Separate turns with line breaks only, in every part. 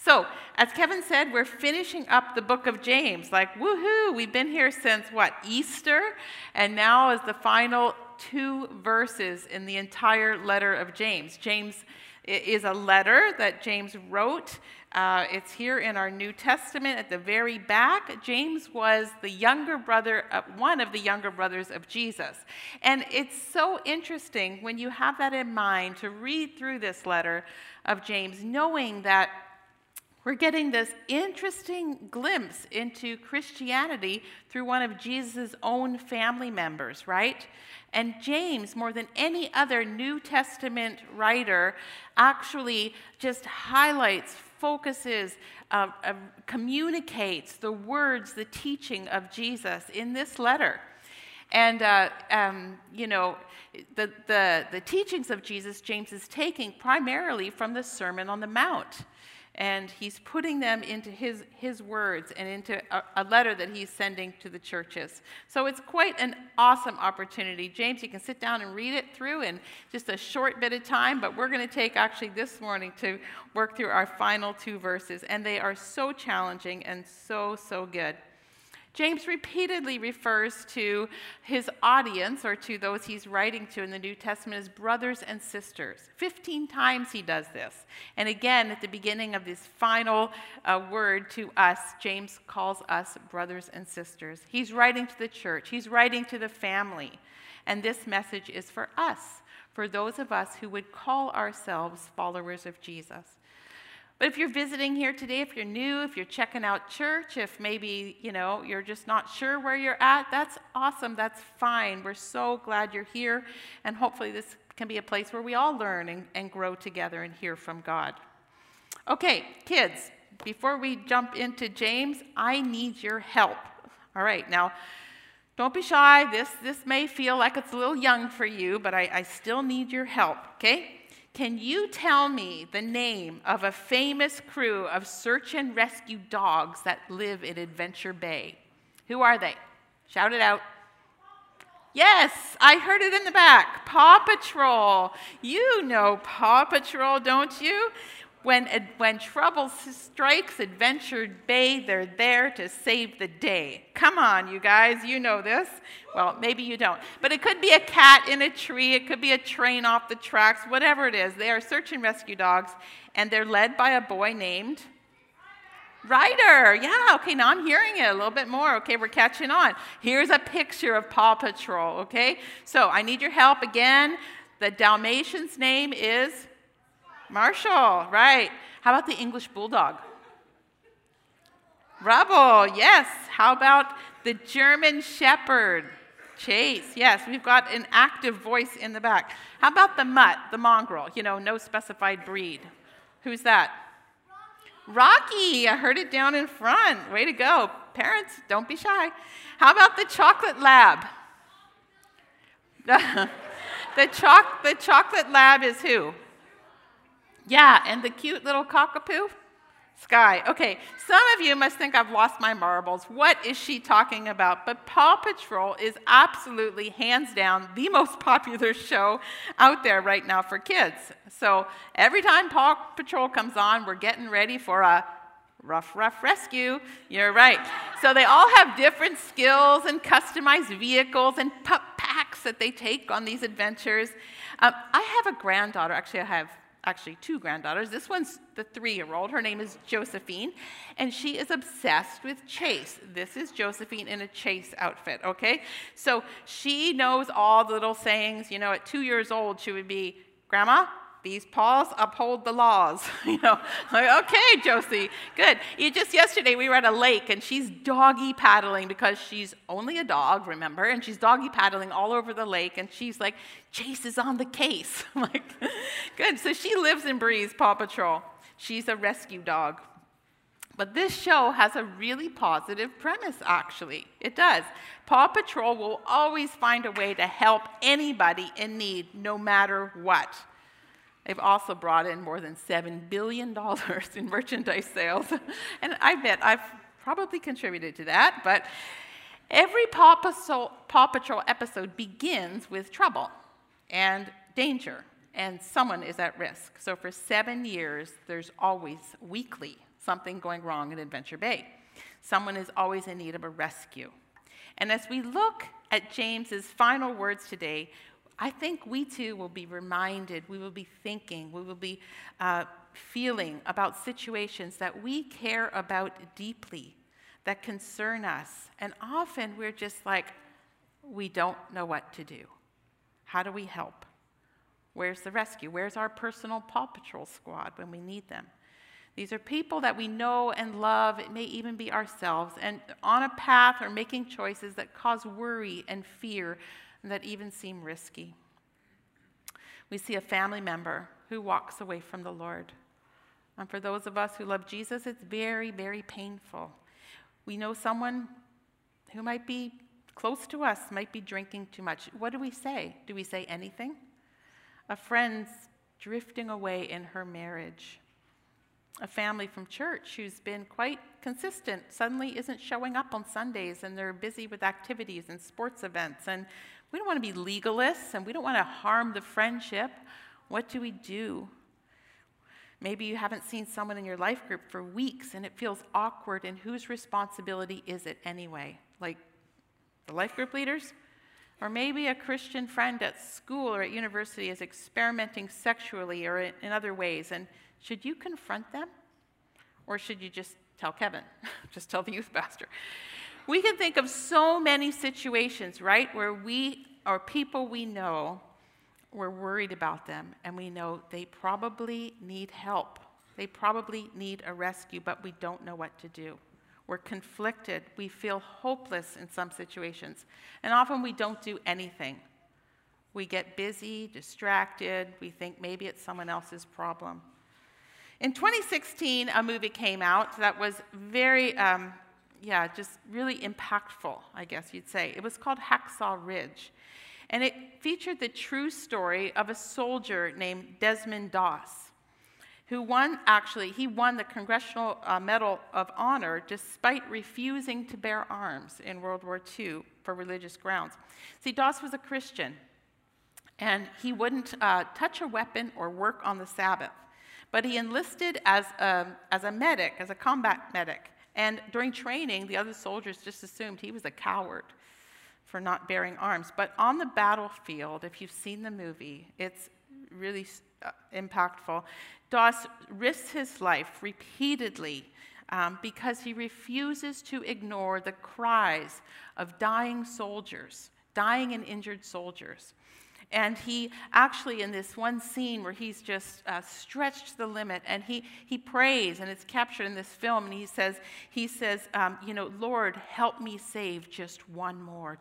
So, as Kevin said, we're finishing up the book of James. Like, woohoo! We've been here since, Easter? And now is the final 2 verses in the entire letter of James. James is a letter that James wrote. It's here in our New Testament at the very back. James was the younger brother, one of the younger brothers of Jesus. And it's so interesting when you have that in mind to read through this letter of James, knowing that we're getting this interesting glimpse into Christianity through one of Jesus' own family members, right? And James, more than any other New Testament writer, actually just highlights, focuses, communicates the words, the teaching of Jesus in this letter. And, the teachings of Jesus, James is taking primarily from the Sermon on the Mount. And he's putting them into his words and into a letter that he's sending to the churches. So it's quite an awesome opportunity. James, you can sit down and read it through in just a short bit of time, but we're going to take actually this morning to work through our final 2 verses. And they are so challenging and so, so good. James repeatedly refers to his audience, or to those he's writing to in the New Testament, as brothers and sisters. 15 times he does this. And again, at the beginning of this final word to us, James calls us brothers and sisters. He's writing to the church. He's writing to the family. And this message is for us, for those of us who would call ourselves followers of Jesus. But if you're visiting here today, if you're new, if you're checking out church, if maybe, you're just not sure where you're at, that's awesome. That's fine. We're so glad you're here. And hopefully this can be a place where we all learn and grow together and hear from God. Okay, kids, before we jump into James, I need your help. All right, now, don't be shy. This may feel like it's a little young for you, but I still need your help, okay? Can you tell me the name of a famous crew of search and rescue dogs that live in Adventure Bay? Who are they? Shout it out. Yes, I heard it in the back. Paw Patrol. You know Paw Patrol, don't you? When trouble strikes Adventure Bay, they're there to save the day. Come on, you guys, you know this. Well, maybe you don't. But it could be a cat in a tree. It could be a train off the tracks. Whatever it is, they are search and rescue dogs, and they're led by a boy named Ryder. Yeah, okay, now I'm hearing it a little bit more. Okay, we're catching on. Here's a picture of Paw Patrol, okay? So I need your help again. The Dalmatian's name is Marshall, right. How about the English Bulldog? Rubble, yes. How about the German Shepherd? Chase, yes. We've got an active voice in the back. How about the mutt, the mongrel? No specified breed. Who's that? Rocky. I heard it down in front. Way to go. Parents, don't be shy. How about the chocolate lab? The chocolate lab is who? Yeah, and the cute little cockapoo? Sky. Okay, some of you must think I've lost my marbles. What is she talking about? But Paw Patrol is absolutely, hands down, the most popular show out there right now for kids. So every time Paw Patrol comes on, we're getting ready for a rough rescue. You're right. So they all have different skills and customized vehicles and pup packs that they take on these adventures. I have a granddaughter. Actually, I have 2 granddaughters. This one's the 3-year-old. Her name is Josephine, and she is obsessed with Chase. This is Josephine in a Chase outfit, okay? So she knows all the little sayings. At 2 years old, she would be, Grandma, these paws uphold the laws. Okay, Josie, good. Just yesterday, we were at a lake, and she's doggy paddling because she's only a dog, remember, and she's doggy paddling all over the lake, and she's like, Chase is on the case. I'm like, good. So she lives and breathes Paw Patrol. She's a rescue dog. But this show has a really positive premise, actually. It does. Paw Patrol will always find a way to help anybody in need, no matter what. They've also brought in more than $7 billion in merchandise sales. And I bet I've probably contributed to that. But every Paw Patrol episode begins with trouble and danger, and someone is at risk. So for 7 years, there's always weekly something going wrong in Adventure Bay. Someone is always in need of a rescue. And as we look at James's final words today, I think we too will be reminded, we will be thinking, we will be feeling about situations that we care about deeply, that concern us. And often we're just like, we don't know what to do. How do we help? Where's the rescue? Where's our personal Paw Patrol squad when we need them? These are people that we know and love. It may even be ourselves, and on a path or making choices that cause worry and fear and that even seem risky. We see a family member who walks away from the Lord. And for those of us who love Jesus, it's very, very painful. We know someone who might be close to us, might be drinking too much. What do we say? Do we say anything? A friend's drifting away in her marriage. A family from church who's been quite consistent suddenly isn't showing up on Sundays, and they're busy with activities and sports events. And we don't want to be legalists, and we don't want to harm the friendship. What do we do? Maybe you haven't seen someone in your life group for weeks, and it feels awkward, and whose responsibility is it anyway? Like the life group leaders? Or maybe a Christian friend at school or at university is experimenting sexually or in other ways, and should you confront them? Or should you just tell Kevin? Just tell the youth pastor? We can think of so many situations, right, where we or people we know, we're worried about them, and we know they probably need help. They probably need a rescue, but we don't know what to do. We're conflicted. We feel hopeless in some situations. And often we don't do anything. We get busy, distracted. We think maybe it's someone else's problem. In 2016, a movie came out that was very, just really impactful, I guess you'd say. It was called Hacksaw Ridge. And it featured the true story of a soldier named Desmond Doss, who won the Congressional Medal of Honor despite refusing to bear arms in World War II for religious grounds. See, Doss was a Christian, and he wouldn't touch a weapon or work on the Sabbath. But he enlisted as a medic, as a combat medic. And during training, the other soldiers just assumed he was a coward for not bearing arms. But on the battlefield, if you've seen the movie, it's really impactful. Doss risks his life repeatedly because he refuses to ignore the cries of dying soldiers, dying and injured soldiers. And he actually, in this one scene where he's just stretched to the limit, and he prays, and it's captured in this film, and he says, Lord, help me save just one more.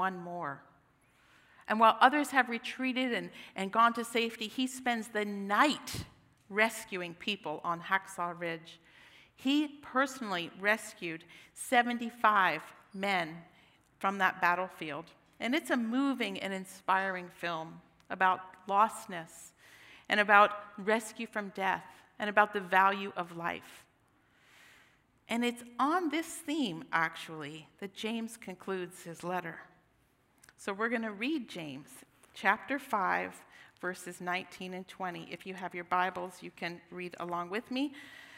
And while others have retreated and gone to safety, he spends the night rescuing people on Hacksaw Ridge. He personally rescued 75 men from that battlefield. And it's a moving and inspiring film about lostness and about rescue from death and about the value of life. And it's on this theme, actually, that James concludes his letter. So we're going to read James chapter 5, verses 19 and 20. If you have your Bibles, you can read along with me.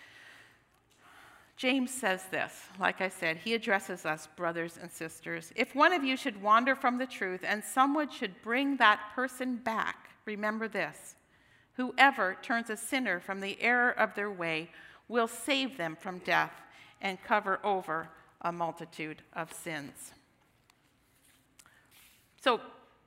James says this, like I said, he addresses us, brothers and sisters. If one of you should wander from the truth and someone should bring that person back, remember this: whoever turns a sinner from the error of their way will save them from death and cover over a multitude of sins. So,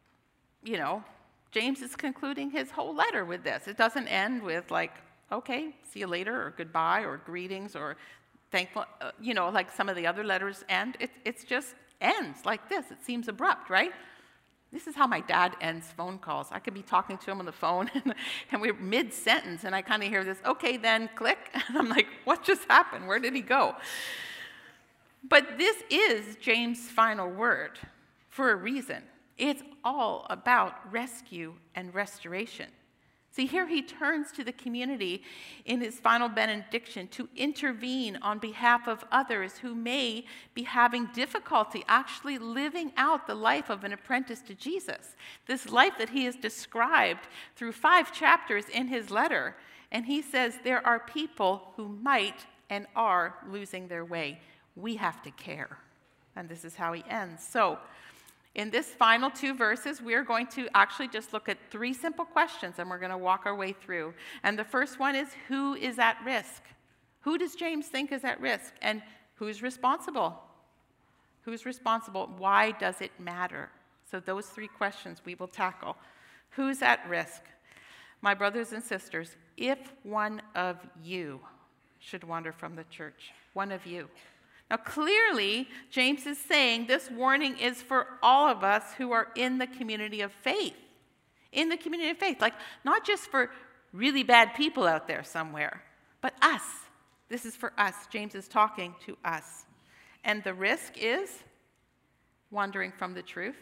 James is concluding his whole letter with this. It doesn't end with like, okay, see you later, or goodbye, or greetings, or thankful, like some of the other letters end. It's just ends like this. It seems abrupt, right? This is how my dad ends phone calls. I could be talking to him on the phone, and we're mid-sentence, and I kind of hear this, okay, then click. And I'm like, what just happened? Where did he go? But this is James' final word for a reason. It's all about rescue and restoration. See, here he turns to the community in his final benediction to intervene on behalf of others who may be having difficulty actually living out the life of an apprentice to Jesus. This life that he has described through 5 chapters in his letter. And he says there are people who might and are losing their way. We have to care. And this is how he ends. So, in this final 2 verses, we're going to actually just look at 3 simple questions, and we're going to walk our way through. And the first one is, who is at risk? Who does James think is at risk? And who's responsible? Who's responsible? Why does it matter? So those 3 questions we will tackle. Who's at risk? My brothers and sisters, if one of you should wander from the church, one of you. Now, clearly, James is saying this warning is for all of us who are in the community of faith. In the community of faith. Like, not just for really bad people out there somewhere, but us. This is for us. James is talking to us. And the risk is wandering from the truth.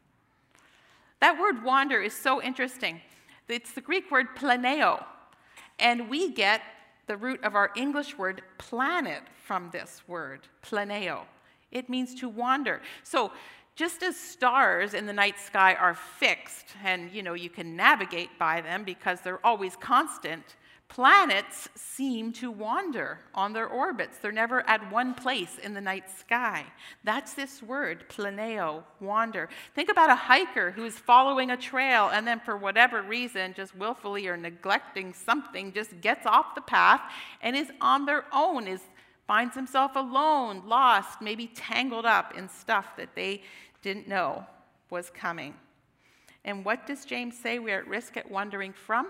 That word wander is so interesting. It's the Greek word planeo. And we get the root of our English word planet from this word, planeo. It means to wander. So just as stars in the night sky are fixed and, you can navigate by them because they're always constant, planets seem to wander on their orbits. They're never at one place in the night sky. That's this word, planeo, wander. Think about a hiker who's following a trail and then for whatever reason, just willfully or neglecting something, just gets off the path and is on their own, finds himself alone, lost, maybe tangled up in stuff that they didn't know was coming. And what does James say we're at risk at wandering from?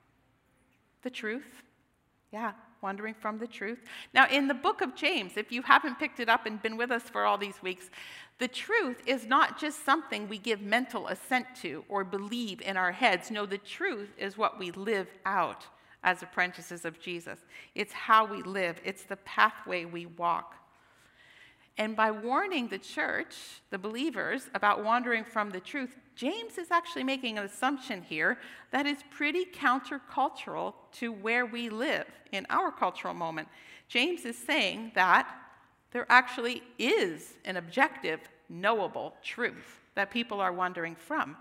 The truth. Yeah, wandering from the truth. Now, in the book of James, if you haven't picked it up and been with us for all these weeks, the truth is not just something we give mental assent to or believe in our heads. No, the truth is what we live out as apprentices of Jesus. It's how we live. It's the pathway we walk. And by warning the church, the believers, about wandering from the truth, James is actually making an assumption here that is pretty countercultural to where we live in our cultural moment. James is saying that there actually is an objective, knowable truth that people are wandering from.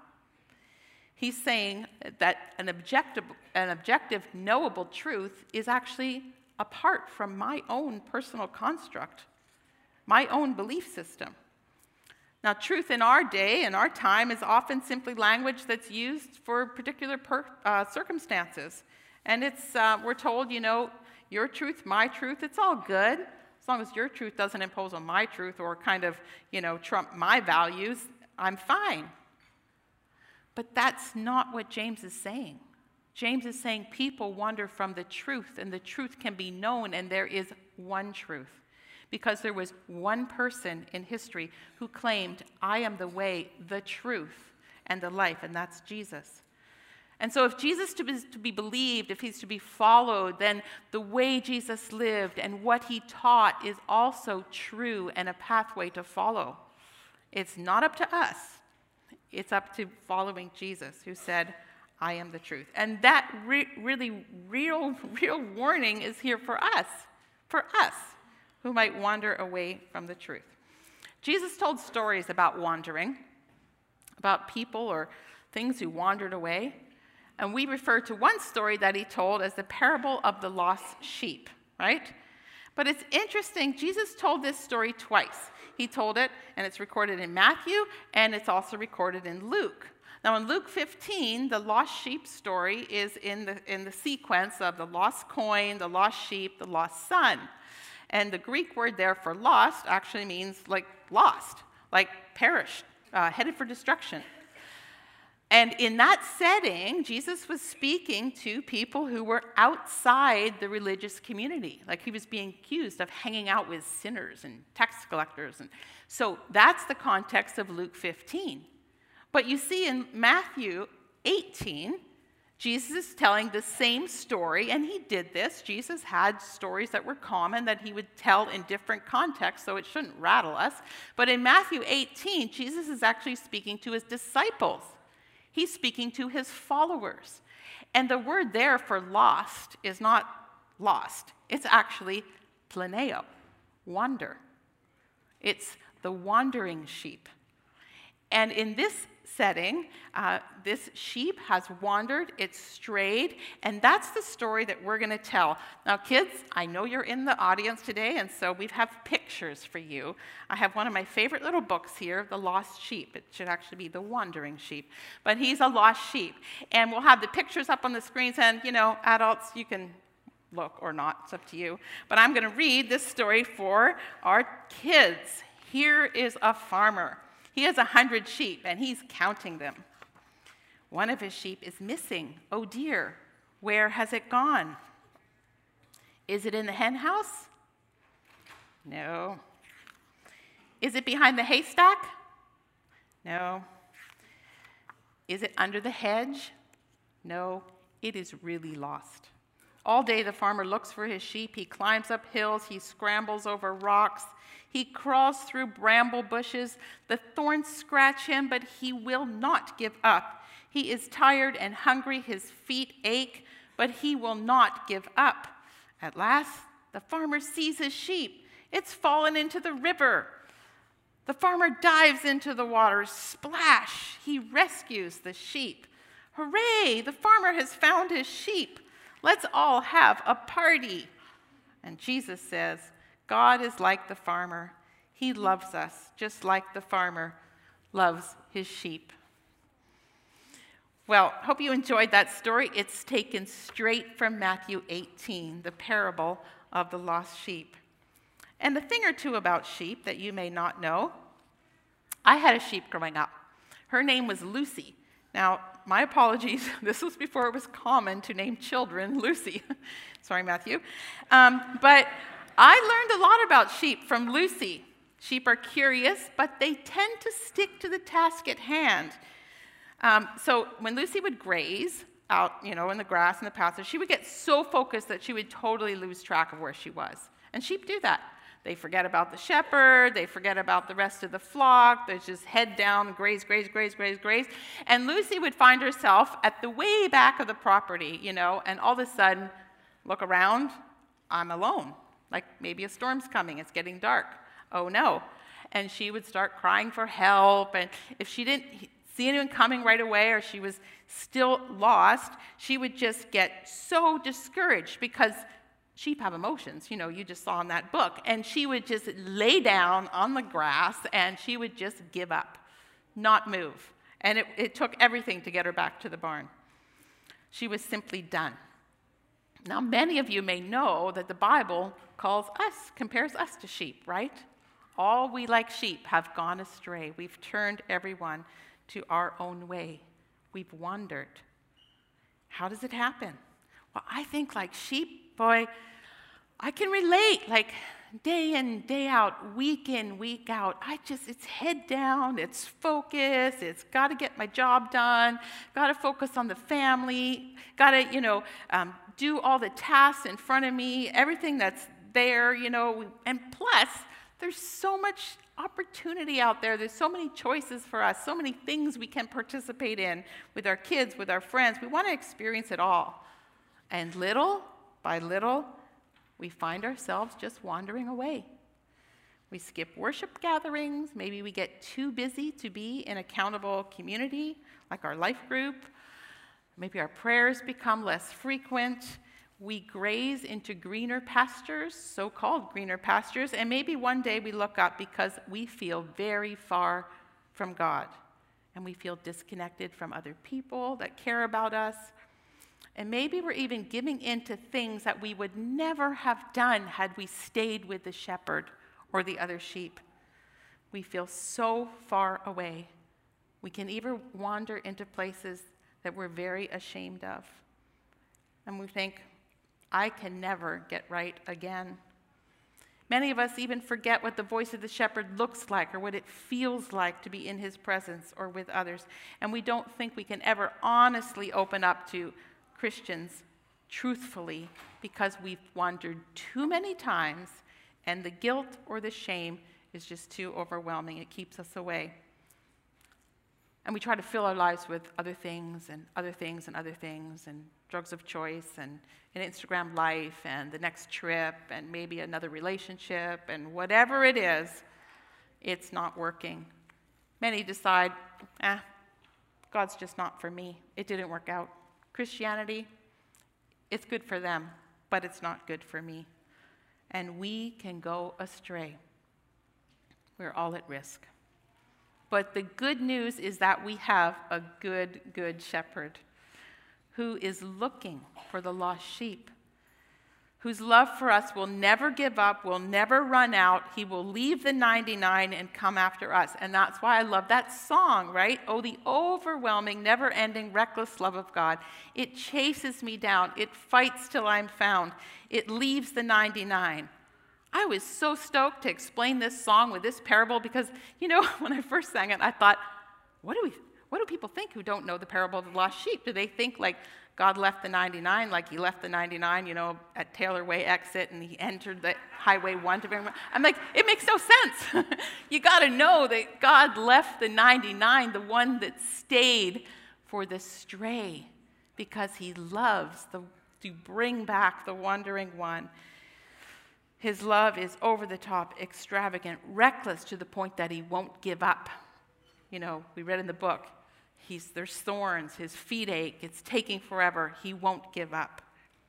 He's saying that an objective, knowable truth is actually apart from my own personal construct, my own belief system. Now, truth in our day and our time is often simply language that's used for particular circumstances. And we're told, your truth, my truth, it's all good. As long as your truth doesn't impose on my truth or kind of, trump my values, I'm fine. But that's not what James is saying. James is saying people wander from the truth, and the truth can be known, and there is one truth. Because there was one person in history who claimed, I am the way, the truth, and the life, and that's Jesus. And so if Jesus is to be believed, if he's to be followed, then the way Jesus lived and what he taught is also true and a pathway to follow. It's not up to us. It's up to following Jesus, who said, I am the truth. And that really real warning is here for us who might wander away from the truth. Jesus told stories about wandering, about people or things who wandered away. And we refer to one story that he told as the parable of the lost sheep, right? But it's interesting, Jesus told this story twice. He told it, and it's recorded in Matthew, and it's also recorded in Luke. Now, in Luke 15, the lost sheep story is in the sequence of the lost coin, the lost sheep, the lost son. And the Greek word there for lost actually means like lost, like perished, headed for destruction. And in that setting, Jesus was speaking to people who were outside the religious community. Like he was being accused of hanging out with sinners and tax collectors. And so that's the context of Luke 15. But you see in Matthew 18, Jesus is telling the same story, and he did this. Jesus had stories that were common that he would tell in different contexts, so it shouldn't rattle us. But in Matthew 18, Jesus is actually speaking to his disciples. He's speaking to his followers. And the word there for lost is not lost. It's actually planeo, wander. It's the wandering sheep. And in this setting, this sheep has wandered, it's strayed, and that's the story that we're going to tell. Now, kids, I know you're in the audience today, and so we have pictures for you. I have one of my favorite little books here, The Lost Sheep. It should actually be The Wandering Sheep, but he's a lost sheep. And we'll have the pictures up on the screens, and, adults, you can look or not, it's up to you. But I'm going to read this story for our kids. Here is a farmer. He has 100 sheep, and he's counting them. One of his sheep is missing. Oh dear, where has it gone? Is it in the hen house? No. Is it behind the haystack? No. Is it under the hedge? No, it is really lost. All day the farmer looks for his sheep. He climbs up hills. He scrambles over rocks. He crawls through bramble bushes. The thorns scratch him, but he will not give up. He is tired and hungry. His feet ache, but he will not give up. At last, the farmer sees his sheep. It's fallen into the river. The farmer dives into the water. Splash! He rescues the sheep. Hooray! The farmer has found his sheep. Let's all have a party. And Jesus says, God is like the farmer. He loves us just like the farmer loves his sheep. Well, hope you enjoyed that story. It's taken straight from Matthew 18, the parable of the lost sheep. And a thing or two about sheep that you may not know. I had a sheep growing up. Her name was Lucy. Now, my apologies, this was before it was common to name children Lucy. Sorry, Matthew. But I learned a lot about sheep from Lucy. Sheep are curious, but they tend to stick to the task at hand. So when Lucy would graze out, in the grass and the pasture, she would get so focused that she would totally lose track of where she was. And sheep do that. They forget about the shepherd. They forget about the rest of the flock. They just head down, graze, graze, graze, graze, graze. And Lucy would find herself at the way back of the property, and all of a sudden, look around, I'm alone. Like maybe a storm's coming. It's getting dark. Oh, no. And she would start crying for help. And if she didn't see anyone coming right away or she was still lost, she would just get so discouraged because sheep have emotions, you just saw in that book. And she would just lay down on the grass and she would just give up, not move. And it took everything to get her back to the barn. She was simply done. Now, many of you may know that the Bible compares us to sheep, right? All we like sheep have gone astray. We've turned everyone to our own way. We've wandered. How does it happen? Well, I think like sheep, boy, I can relate, like day in, day out, week in, week out. It's head down, it's focus, it's got to get my job done, got to focus on the family, got to, do all the tasks in front of me, everything that's there, and plus, there's so much opportunity out there. There's so many choices for us, so many things we can participate in with our kids, with our friends. We want to experience it all. And little by little, we find ourselves just wandering away. We skip worship gatherings. Maybe we get too busy to be in accountable community, like our life group. Maybe our prayers become less frequent. We graze into greener pastures, so-called greener pastures, and maybe one day we look up because we feel very far from God, and we feel disconnected from other people that care about us. And maybe we're even giving in to things that we would never have done had we stayed with the shepherd or the other sheep. We feel so far away. We can even wander into places that we're very ashamed of. And we think, I can never get right again. Many of us even forget what the voice of the shepherd looks like or what it feels like to be in his presence or with others. And we don't think we can ever honestly open up to Christians truthfully because we've wandered too many times and the guilt or the shame is just too overwhelming. It keeps us away. And we try to fill our lives with other things and other things and other things and drugs of choice and an Instagram life and the next trip and maybe another relationship and whatever it is, it's not working. Many decide, God's just not for me. It didn't work out. Christianity, it's good for them, but it's not good for me. And we can go astray. We're all at risk. But the good news is that we have a good shepherd who is looking for the lost sheep, whose love for us will never give up, will never run out. He will leave the 99 and come after us. And that's why I love that song, right? Oh, the overwhelming, never-ending, reckless love of God. It chases me down. It fights till I'm found. It leaves the 99. I was so stoked to explain this song with this parable because, when I first sang it, I thought, what do people think who don't know the parable of the lost sheep? Do they think like God left the 99, like he left the 99, at Taylor Way exit and he entered the Highway 1 to bring? I'm like, it makes no sense. You got to know that God left the 99, the one that stayed, for the stray, because he loves to bring back the wandering one. His love is over the top, extravagant, reckless to the point that he won't give up. We read in the book, there's thorns, his feet ache, it's taking forever. He won't give up.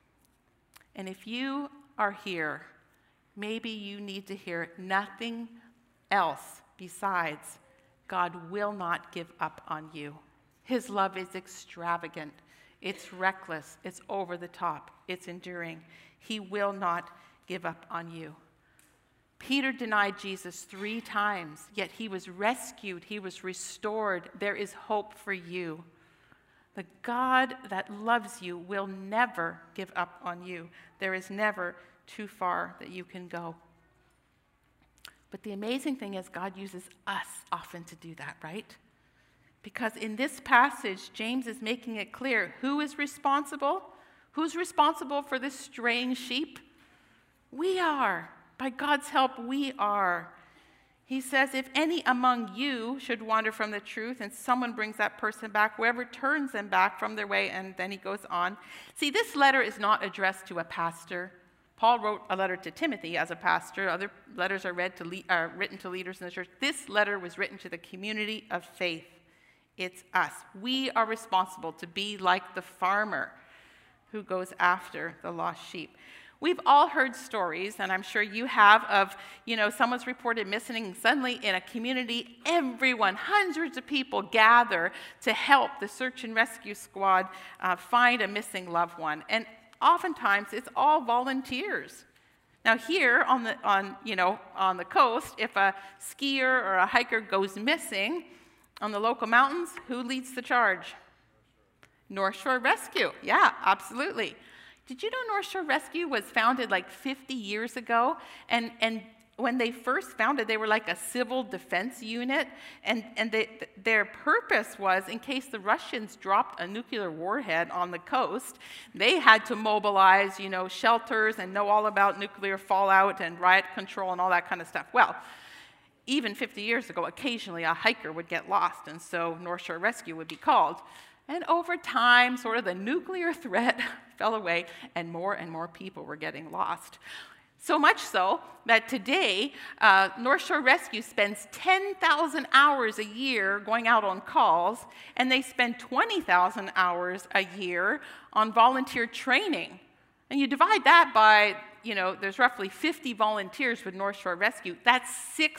And if you are here, maybe you need to hear nothing else besides God will not give up on you. His love is extravagant, it's reckless, it's over the top, it's enduring. He will not give up on you. Peter denied Jesus 3 times, yet he was rescued, he was restored. There is hope for you. The God that loves you will never give up on you. There is never too far that you can go. But the amazing thing is God uses us often to do that, right? Because in this passage, James is making it clear who is responsible. Who's responsible for this straying sheep? We are. By God's help, we are. He says, if any among you should wander from the truth and someone brings that person back, whoever turns them back from their way, and then he goes on. See, this letter is not addressed to a pastor. Paul wrote a letter to Timothy as a pastor. Other letters are written to leaders in the church. This letter was written to the community of faith. It's us. We are responsible to be like the farmer who goes after the lost sheep. We've all heard stories, and I'm sure you have, of, someone's reported missing, and suddenly in a community, everyone, hundreds of people gather to help the search and rescue squad find a missing loved one. And oftentimes, it's all volunteers. Now here on the coast, if a skier or a hiker goes missing on the local mountains, who leads the charge? North Shore Rescue. Yeah, absolutely. Did you know North Shore Rescue was founded like 50 years ago? And when they first founded, they were like a civil defense unit. And their purpose was, in case the Russians dropped a nuclear warhead on the coast, they had to mobilize, shelters and know all about nuclear fallout and riot control and all that kind of stuff. Well, even 50 years ago, occasionally a hiker would get lost, and so North Shore Rescue would be called. And over time, sort of the nuclear threat fell away, and more people were getting lost. So much so that today, North Shore Rescue spends 10,000 hours a year going out on calls, and they spend 20,000 hours a year on volunteer training. And you divide that by, there's roughly 50 volunteers with North Shore Rescue. That's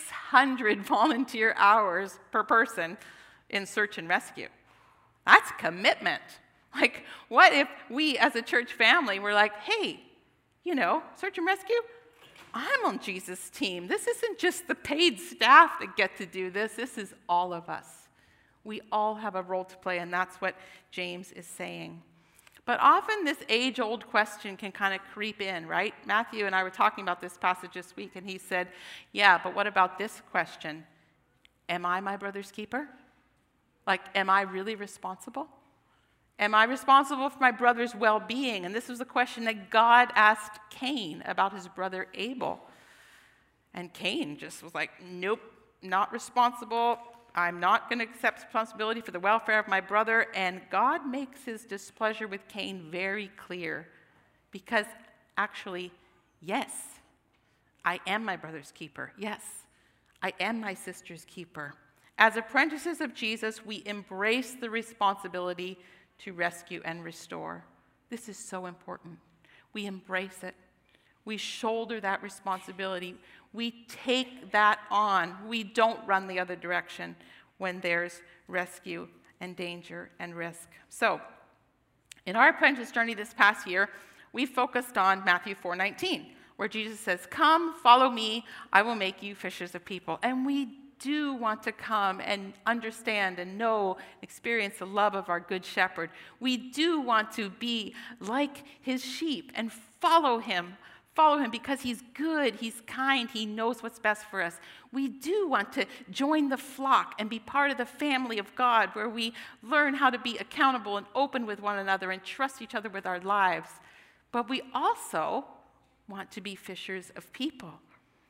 600 volunteer hours per person in search and rescue. That's commitment. Like, what if we as a church family were like, hey, search and rescue, I'm on Jesus' team. This isn't just the paid staff that get to do this. This is all of us. We all have a role to play, and that's what James is saying. But often this age-old question can kind of creep in, right? Matthew and I were talking about this passage this week, and he said, yeah, but what about this question? Am I my brother's keeper? Like, am I really responsible? Am I responsible for my brother's well-being? And this was a question that God asked Cain about his brother Abel. And Cain just was like, nope, not responsible. I'm not going to accept responsibility for the welfare of my brother. And God makes his displeasure with Cain very clear. Because actually, yes, I am my brother's keeper. Yes, I am my sister's keeper. As apprentices of Jesus, we embrace the responsibility to rescue and restore. This is so important. We embrace it. We shoulder that responsibility. We take that on. We don't run the other direction when there's rescue and danger and risk. So, in our apprentice journey this past year, we focused on Matthew 4:19, where Jesus says, "Come, follow me, I will make you fishers of people." And we do want to come and understand and know, experience the love of our good shepherd. We do want to be like his sheep and follow him because he's good, he's kind, he knows what's best for us. We do want to join the flock and be part of the family of God, where we learn how to be accountable and open with one another and trust each other with our lives. But we also want to be fishers of people.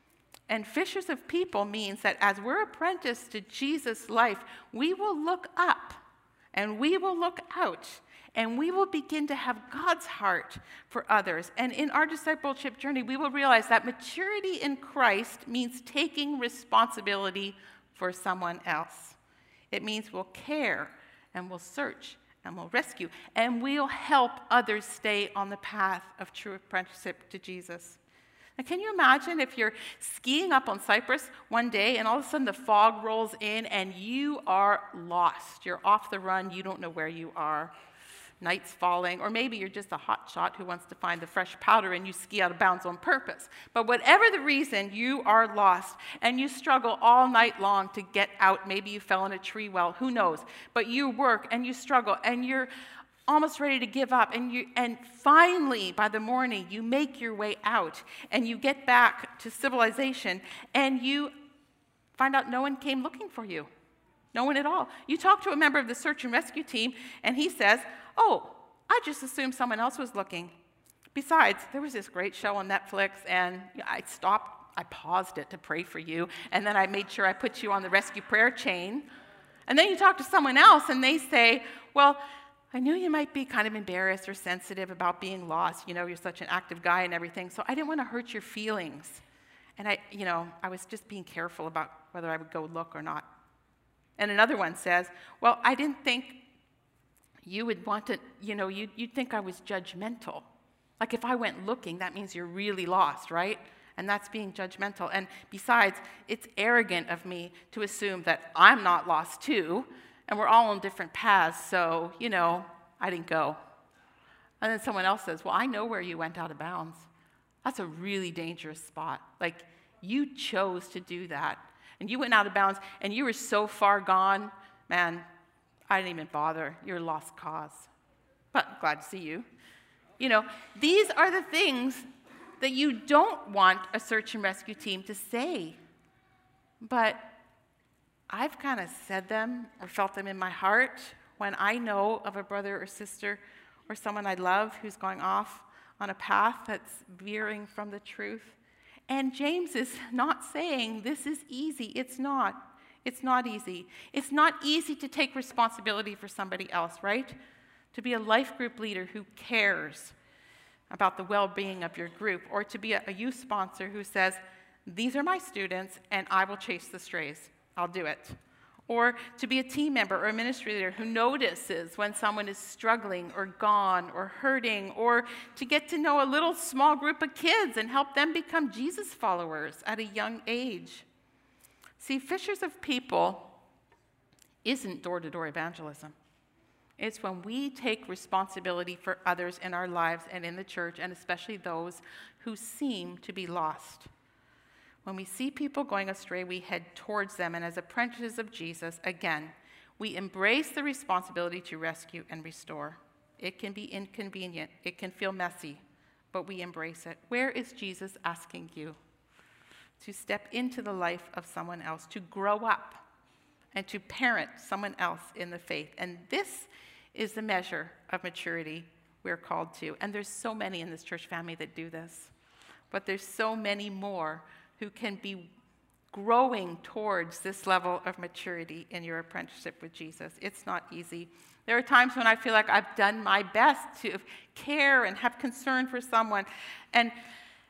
And fishers of people means that as we're apprenticed to Jesus' life, we will look up and we will look out and we will begin to have God's heart for others. And in our discipleship journey, we will realize that maturity in Christ means taking responsibility for someone else. It means we'll care and we'll search and we'll rescue and we'll help others stay on the path of true apprenticeship to Jesus. Now, can you imagine if you're skiing up on Cyprus one day and all of a sudden the fog rolls in and you are lost? You're off the run, you don't know where you are. Night's falling, or maybe you're just a hot shot who wants to find the fresh powder and you ski out of bounds on purpose. But whatever the reason, you are lost and you struggle all night long to get out. Maybe you fell in a tree well, who knows? But you work and you struggle and you're almost ready to give up, and finally by the morning you make your way out and you get back to civilization and you find out no one came looking for you. No one at all. You talk to a member of the search and rescue team and he says, "Oh, I just assumed someone else was looking. Besides, there was this great show on Netflix and I paused it to pray for you, and then I made sure I put you on the rescue prayer chain." And then you talk to someone else and they say, "Well, I knew you might be kind of embarrassed or sensitive about being lost. You know, you're such an active guy and everything, so I didn't want to hurt your feelings. And I was just being careful about whether I would go look or not." And another one says, "Well, I didn't think you would want to, you'd think I was judgmental. Like if I went looking, that means you're really lost, right? And that's being judgmental. And besides, it's arrogant of me to assume that I'm not lost too, and we're all on different paths, so, I didn't go." And then someone else says, "Well, I know where you went out of bounds. That's a really dangerous spot. Like, you chose to do that. And you went out of bounds, and you were so far gone, man, I didn't even bother. You're a lost cause. But glad to see you." These are the things that you don't want a search and rescue team to say. But I've kind of said them or felt them in my heart when I know of a brother or sister or someone I love who's going off on a path that's veering from the truth. And James is not saying this is easy. It's not. It's not easy. It's not easy to take responsibility for somebody else, right? To be a life group leader who cares about the well-being of your group, or to be a youth sponsor who says, "These are my students and I will chase the strays. I'll do it." Or to be a team member or a ministry leader who notices when someone is struggling or gone or hurting, or to get to know a little small group of kids and help them become Jesus followers at a young age. See, fishers of people isn't door-to-door evangelism. It's when we take responsibility for others in our lives and in the church, and especially those who seem to be lost. When we see people going astray, we head towards them, and as apprentices of Jesus, again, we embrace the responsibility to rescue and restore. It can be inconvenient, it can feel messy, but we embrace it. Where is Jesus asking you to step into the life of someone else, to grow up, and to parent someone else in the faith? And this is the measure of maturity we're called to. And there's so many in this church family that do this, but there's so many more who can be growing towards this level of maturity in your apprenticeship with Jesus. It's not easy. There are times when I feel like I've done my best to care and have concern for someone, and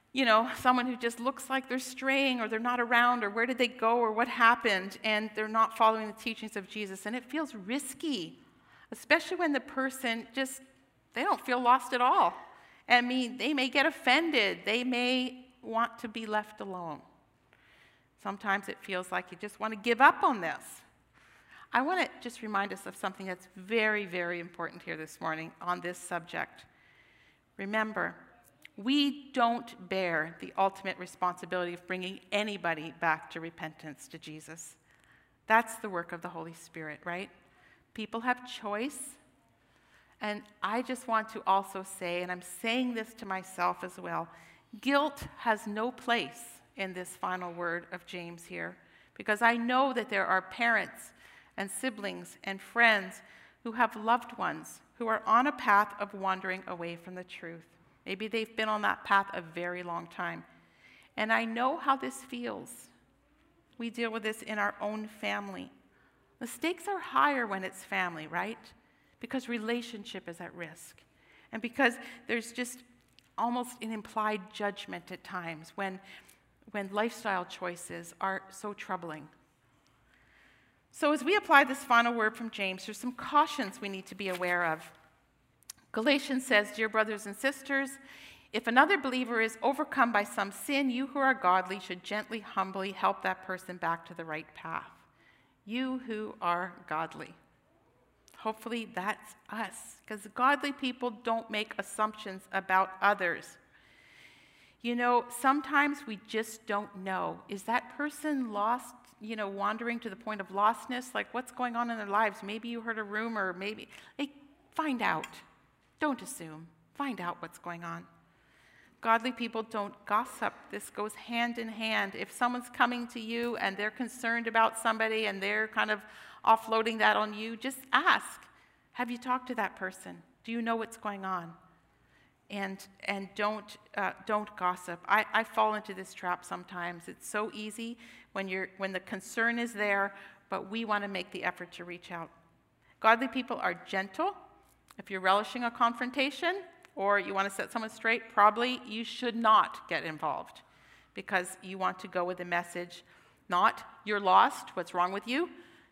someone who just looks like they're straying or they're not around or where did they go or what happened, and they're not following the teachings of Jesus. And it feels risky, especially when the person they don't feel lost at all. I mean, they may get offended. They may want to be left alone. Sometimes it feels like you just want to give up on this. I want to just remind us of something that's very, very important here this morning on this subject. Remember, we don't bear the ultimate responsibility of bringing anybody back to repentance to Jesus. That's the work of the Holy Spirit, right? People have choice. And I just want to also say, and I'm saying this to myself as well, guilt has no place in this final word of James here, because I know that there are parents and siblings and friends who have loved ones who are on a path of wandering away from the truth. Maybe they've been on that path a very long time. And I know how this feels. We deal with this in our own family. The stakes are higher when it's family, right? Because relationship is at risk. And because there's just almost an implied judgment at times when lifestyle choices are so troubling. So as we apply this final word from James, there's some cautions we need to be aware of. Galatians says, "Dear brothers and sisters, if another believer is overcome by some sin, you who are godly should gently, humbly help that person back to the right path." You who are godly. Hopefully that's us, because godly people don't make assumptions about others. Sometimes we just don't know. Is that person lost, wandering to the point of lostness? Like, what's going on in their lives? Maybe you heard a rumor, maybe. Find out. Don't assume. Find out what's going on. Godly people don't gossip. This goes hand in hand. If someone's coming to you and they're concerned about somebody and they're kind of offloading that on you, just ask, have you talked to that person? Do you know what's going on? And don't gossip. I fall into this trap sometimes. It's so easy when the concern is there, but we want to make the effort to reach out. Godly people are gentle. If you're relishing a confrontation or you want to set someone straight, probably you should not get involved, because you want to go with a message, not "you're lost, what's wrong with you?"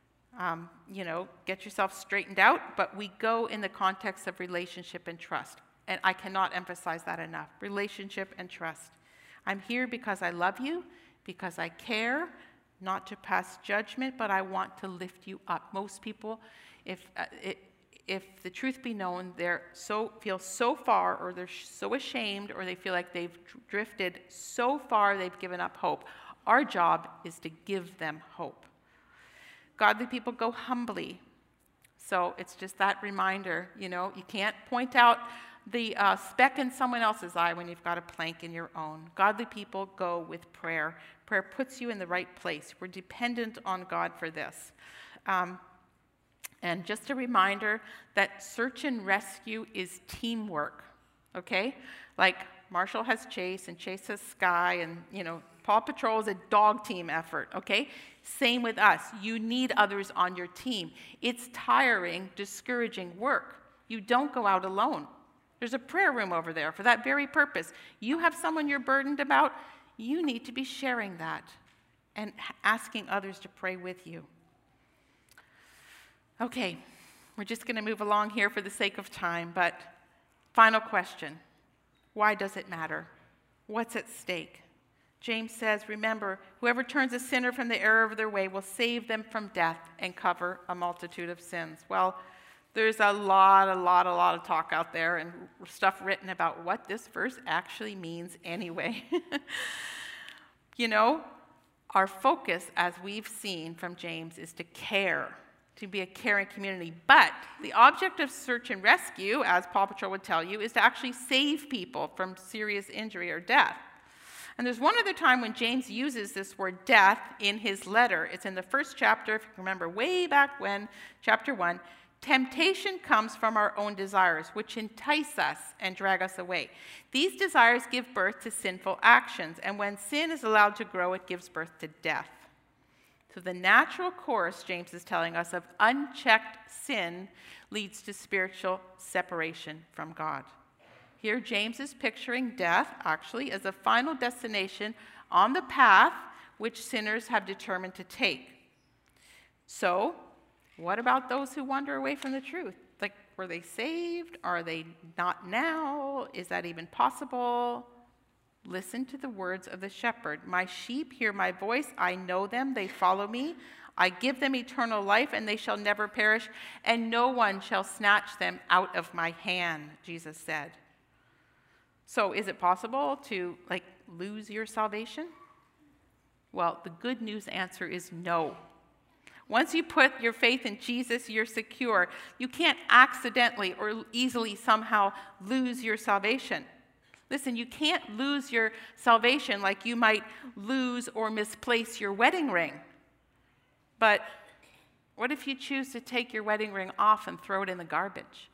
Get yourself straightened out, but we go in the context of relationship and trust. And I cannot emphasize that enough. Relationship and trust. I'm here because I love you, because I care, not to pass judgment, but I want to lift you up. Most people, if the truth be known, feel so far, or they're so ashamed, or they feel like they've drifted so far they've given up hope. Our job is to give them hope. Godly people go humbly. So it's just that reminder, you can't point out the speck in someone else's eye when you've got a plank in your own. Godly people go with prayer. Prayer puts you in the right place. We're dependent on God for this. And just a reminder that search and rescue is teamwork, okay? Like Marshall has Chase, and Chase has Sky, and, Paw Patrol is a dog team effort, okay? Same with us. You need others on your team. It's tiring, discouraging work. You don't go out alone. There's a prayer room over there for that very purpose. You have someone you're burdened about, you need to be sharing that and asking others to pray with you. Okay, we're just going to move along here for the sake of time, but final question. Why does it matter? What's at stake? James says, remember, whoever turns a sinner from the error of their way will save them from death and cover a multitude of sins. Well, there's a lot of talk out there and stuff written about what this verse actually means anyway. Our focus, as we've seen from James, is to care, to be a caring community. But the object of search and rescue, as Paw Patrol would tell you, is to actually save people from serious injury or death. And there's one other time when James uses this word death in his letter. It's in the first chapter, if you remember, way back when, chapter 1. Temptation comes from our own desires, which entice us and drag us away. These desires give birth to sinful actions, and when sin is allowed to grow, it gives birth to death. So the natural course, James is telling us, of unchecked sin leads to spiritual separation from God. Here, James is picturing death, actually, as a final destination on the path which sinners have determined to take. So, what about those who wander away from the truth? Like, were they saved? Are they not now? Is that even possible? Listen to the words of the shepherd. My sheep hear my voice. I know them. They follow me. I give them eternal life, and they shall never perish, and no one shall snatch them out of my hand, Jesus said. So is it possible to, lose your salvation? Well, the good news answer is no. Once you put your faith in Jesus, you're secure. You can't accidentally or easily somehow lose your salvation. Listen, you can't lose your salvation like you might lose or misplace your wedding ring. But what if you choose to take your wedding ring off and throw it in the garbage?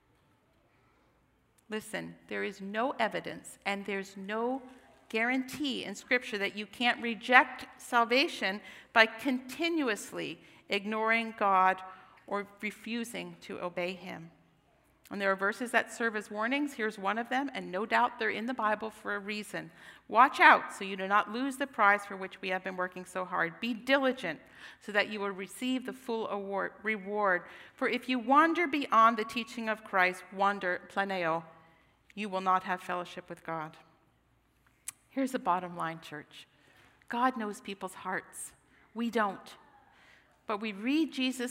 Listen, there is no evidence and there's no guarantee in Scripture that you can't reject salvation by continuously ignoring God or refusing to obey Him. And there are verses that serve as warnings. Here's one of them, and no doubt they're in the Bible for a reason. Watch out so you do not lose the prize for which we have been working so hard. Be diligent so that you will receive the full reward. For if you wander beyond the teaching of Christ, wander planeo, you will not have fellowship with God. Here's the bottom line, church. God knows people's hearts. We don't. But we read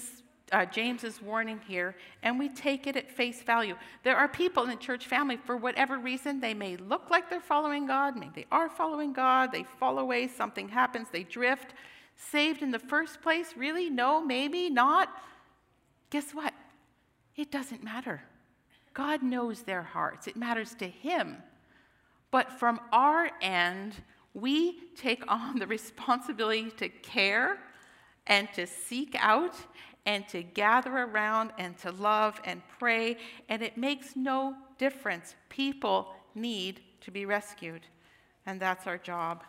James's warning here, and we take it at face value. There are people in the church family, for whatever reason, they may look like they're following God, maybe they are following God, they fall away, something happens, they drift. Saved in the first place? Really? No, maybe not. Guess what? It doesn't matter. God knows their hearts. It matters to Him. But from our end, we take on the responsibility to care and to seek out and to gather around and to love and pray, and it makes no difference. People need to be rescued, and that's our job.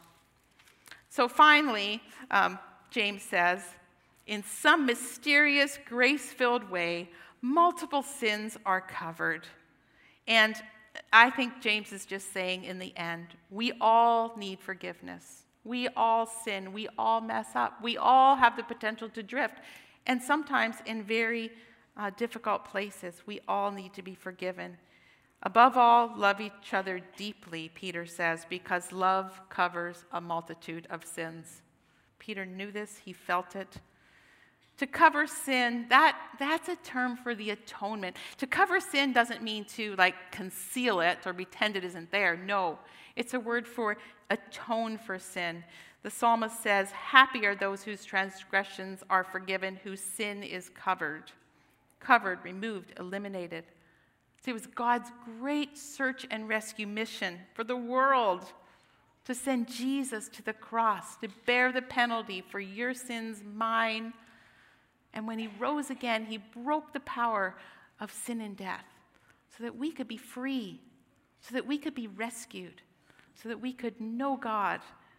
So finally, James says, in some mysterious, grace-filled way, multiple sins are covered. And I think James is just saying in the end, we all need forgiveness. We all sin. We all mess up. We all have the potential to drift. And sometimes in very difficult places, we all need to be forgiven. Above all, love each other deeply, Peter says, because love covers a multitude of sins. Peter knew this. He felt it. To cover sin, that's a term for the atonement. To cover sin doesn't mean to conceal it or pretend it isn't there. No, it's a word for atone for sin. The psalmist says, happy are those whose transgressions are forgiven, whose sin is covered. Covered, removed, eliminated. See, it was God's great search and rescue mission for the world to send Jesus to the cross, to bear the penalty for your sins, mine. And when He rose again, He broke the power of sin and death so that we could be free, so that we could be rescued, so that we could know God,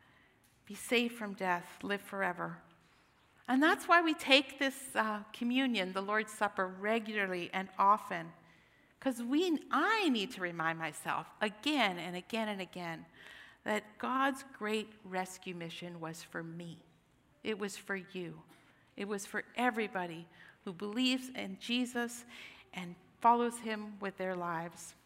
be saved from death, live forever. And that's why we take this communion, the Lord's Supper, regularly and often. Because I need to remind myself again and again and again that God's great rescue mission was for me. It was for you. It was for everybody who believes in Jesus and follows Him with their lives.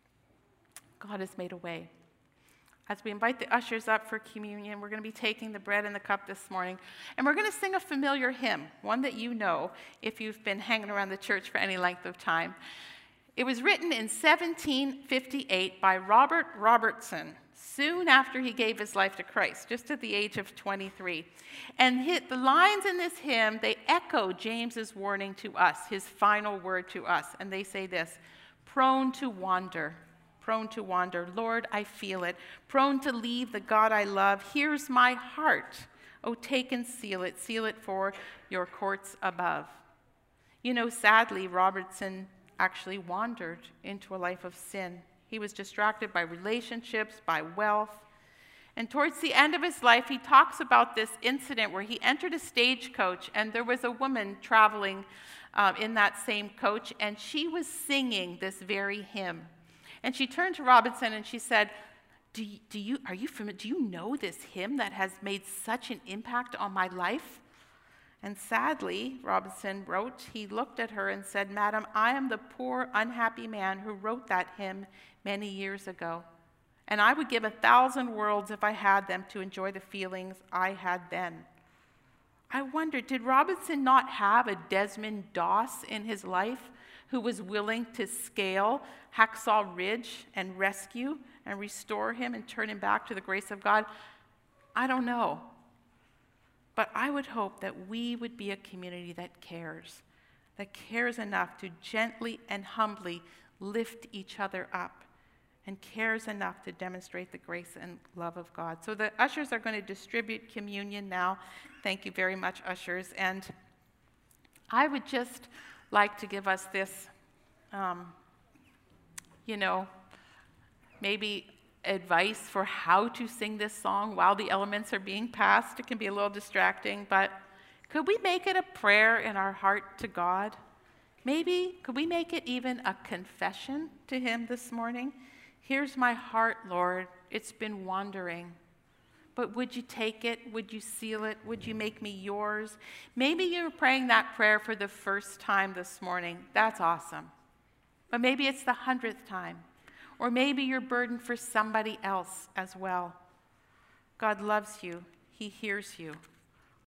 God has made a way. As we invite the ushers up for communion, we're going to be taking the bread and the cup this morning, and we're going to sing a familiar hymn, one that you know if you've been hanging around the church for any length of time. It was written in 1758 by Robert Robertson, soon after he gave his life to Christ, just at the age of 23. And the lines in this hymn, they echo James's warning to us, his final word to us. And they say this, prone to wander, Lord, I feel it. Prone to leave the God I love. Here's my heart. Oh, take and seal it for your courts above. You know, sadly, Robertson actually wandered into a life of sin. He was distracted by relationships, by wealth. And towards the end of his life, he talks about this incident where he entered a stagecoach, and there was a woman traveling in that same coach, and she was singing this very hymn. And she turned to Robinson and she said, do you know this hymn that has made such an impact on my life? And sadly, Robinson wrote, he looked at her and said, Madam, I am the poor, unhappy man who wrote that hymn many years ago. And I would give 1,000 worlds if I had them to enjoy the feelings I had then. I wonder, did Robinson not have a Desmond Doss in his life who was willing to scale Hacksaw Ridge and rescue and restore him and turn him back to the grace of God? I don't know. But I would hope that we would be a community that cares enough to gently and humbly lift each other up, and cares enough to demonstrate the grace and love of God. So the ushers are going to distribute communion now. Thank you very much, ushers. And I would just like to give us this, maybe advice for how to sing this song while the elements are being passed. It can be a little distracting, but could we make it a prayer in our heart to God? Maybe could we make it even a confession to him this morning? Here's my heart, Lord. It's been wandering. But would you take it? Would you seal it? Would you make me yours? Maybe you're praying that prayer for the first time this morning. That's awesome. But maybe it's the 100th time. Or maybe you're burdened for somebody else as well. God loves you. He hears you.